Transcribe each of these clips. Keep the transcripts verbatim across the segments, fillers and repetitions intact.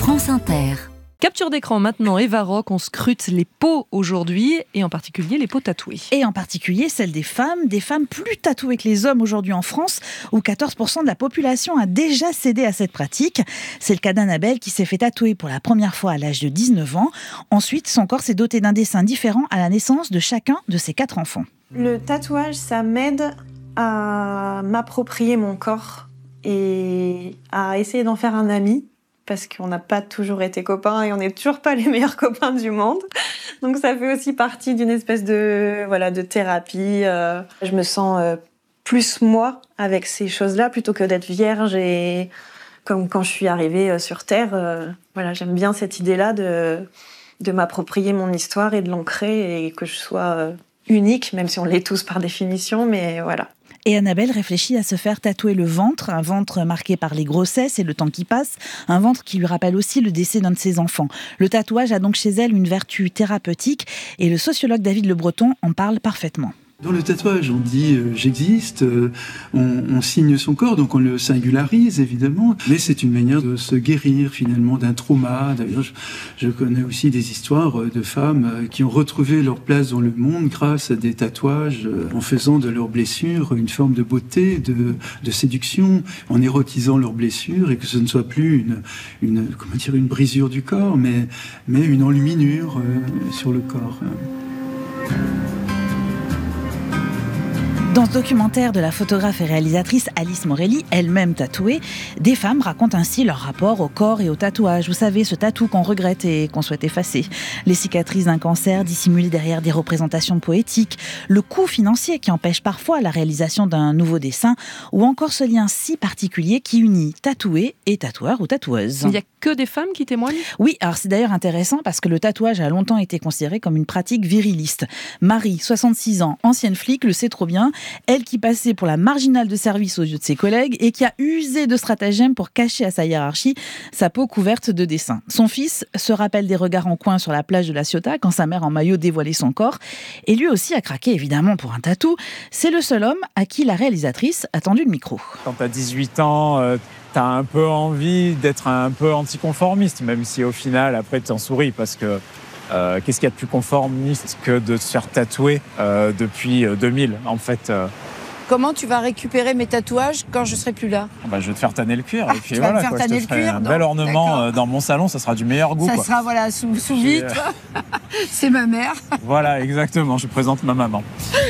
France Inter. Capture d'écran maintenant, Eva Rock, on scrute les peaux aujourd'hui, et en particulier les peaux tatouées. Et en particulier celles des femmes, des femmes plus tatouées que les hommes aujourd'hui en France, où quatorze pour cent de la population a déjà cédé à cette pratique. C'est le cas d'Annabelle qui s'est fait tatouer pour la première fois à l'âge de dix-neuf ans. Ensuite, son corps s'est doté d'un dessin différent à la naissance de chacun de ses quatre enfants. Le tatouage, ça m'aide à m'approprier mon corps et à essayer d'en faire un ami. Parce qu'on n'a pas toujours été copains et on n'est toujours pas les meilleurs copains du monde. Donc ça fait aussi partie d'une espèce de, voilà, de thérapie. Euh, je me sens euh, plus moi avec ces choses-là plutôt que d'être vierge. Et comme quand je suis arrivée euh, sur Terre, euh, voilà, j'aime bien cette idée-là de, de m'approprier mon histoire et de l'ancrer et que je sois euh, unique, même si on l'est tous par définition, mais voilà. Et Annabelle réfléchit à se faire tatouer le ventre, un ventre marqué par les grossesses et le temps qui passe, un ventre qui lui rappelle aussi le décès d'un de ses enfants. Le tatouage a donc chez elle une vertu thérapeutique et le sociologue David Le Breton en parle parfaitement. Dans le tatouage, on dit euh, « j'existe euh, », on, on signe son corps, donc on le singularise évidemment, mais c'est une manière de se guérir finalement d'un trauma. D'ailleurs, je, je connais aussi des histoires de femmes euh, qui ont retrouvé leur place dans le monde grâce à des tatouages, euh, en faisant de leurs blessures une forme de beauté, de, de séduction, en érotisant leurs blessures, et que ce ne soit plus une, une, comment dire, une brisure du corps, mais, mais une enluminure euh, sur le corps. Dans ce documentaire de la photographe et réalisatrice Alice Morelli, elle-même tatouée, des femmes racontent ainsi leur rapport au corps et au tatouage. Vous savez, ce tatou qu'on regrette et qu'on souhaite effacer. Les cicatrices d'un cancer dissimulées derrière des représentations poétiques, le coût financier qui empêche parfois la réalisation d'un nouveau dessin, ou encore ce lien si particulier qui unit tatoué et tatoueur ou tatoueuse. Il n'y a que des femmes qui témoignent ? Oui, alors c'est d'ailleurs intéressant parce que le tatouage a longtemps été considéré comme une pratique viriliste. Marie, soixante-six ans, ancienne flic, le sait trop bien. Elle qui passait pour la marginale de service aux yeux de ses collègues et qui a usé de stratagèmes pour cacher à sa hiérarchie sa peau couverte de dessins. Son fils se rappelle des regards en coin sur la plage de La Ciotat quand sa mère en maillot dévoilait son corps. Et lui aussi a craqué évidemment pour un tatou. C'est le seul homme à qui la réalisatrice a tendu le micro. Quand t'as dix-huit ans, euh, t'as un peu envie d'être un peu anticonformiste, même si au final, après, t'en souris parce que Euh, qu'est-ce qu'il y a de plus conformiste que de se faire tatouer euh, depuis deux mille, en fait euh... Comment tu vas récupérer mes tatouages quand je serai plus là ? Bah, je vais te faire tanner le cuir. Ah, et puis tu voilà, vas me faire quoi, tanner je te le cuir, ferai un non, bel ornement d'accord. euh, dans mon salon, ça sera du meilleur goût. Ça quoi. sera voilà, sous, sous vitre. Euh... C'est ma mère. Voilà, exactement, je présente ma maman.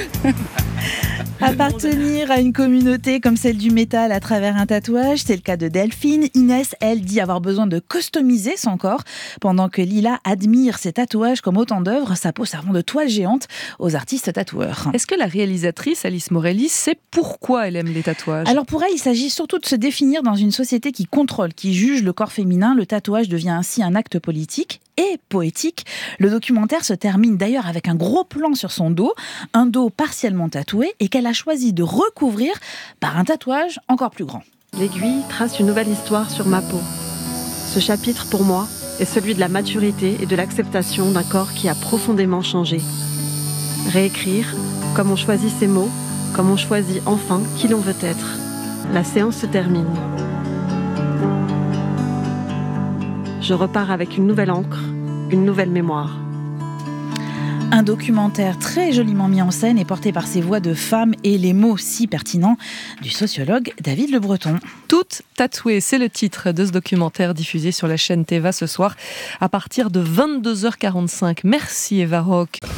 Appartenir à une communauté comme celle du métal à travers un tatouage, c'est le cas de Delphine. Inès, elle, dit avoir besoin de customiser son corps, pendant que Lila admire ses tatouages comme autant d'œuvres, sa peau servant de toile géante aux artistes tatoueurs. Est-ce que la réalisatrice Alice Morelli sait pourquoi elle aime les tatouages ? Alors pour elle, il s'agit surtout de se définir dans une société qui contrôle, qui juge le corps féminin. Le tatouage devient ainsi un acte politique et poétique. Le documentaire se termine d'ailleurs avec un gros plan sur son dos, un dos partiellement tatoué et qu'elle a choisi de recouvrir par un tatouage encore plus grand. L'aiguille trace une nouvelle histoire sur ma peau. Ce chapitre, pour moi, est celui de la maturité et de l'acceptation d'un corps qui a profondément changé. Réécrire, comme on choisit ses mots, comme on choisit enfin qui l'on veut être. La séance se termine. Je repars avec une nouvelle encre, une nouvelle mémoire. Un documentaire très joliment mis en scène et porté par ses voix de femmes et les mots si pertinents du sociologue David Le Breton. Toutes tatouées, c'est le titre de ce documentaire diffusé sur la chaîne Téva ce soir à partir de vingt-deux heures quarante-cinq. Merci Eva Rock.